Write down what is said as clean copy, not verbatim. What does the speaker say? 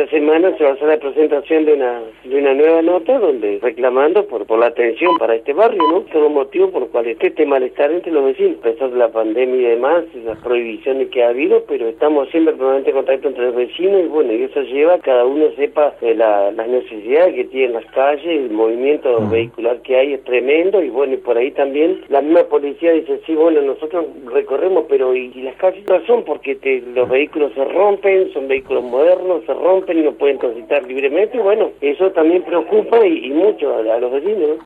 esta semana se va a hacer la presentación de una nueva nota donde reclamando por la atención para este barrio, ¿no? Son los motivos por los cuales este malestar entre los vecinos, a pesar de la pandemia y demás, las prohibiciones que ha habido, pero estamos siempre en permanente contacto entre los vecinos y bueno, y eso lleva a que cada uno sepa las necesidades que tienen las calles, el movimiento vehicular que hay es tremendo y bueno, y por ahí también la misma policía dice, sí, bueno, nosotros recorremos, pero y las calles no son porque los vehículos se rompen, son vehículos modernos, se rompen y no pueden transitar libremente, y bueno, eso también preocupa y mucho a los vecinos, ¿no?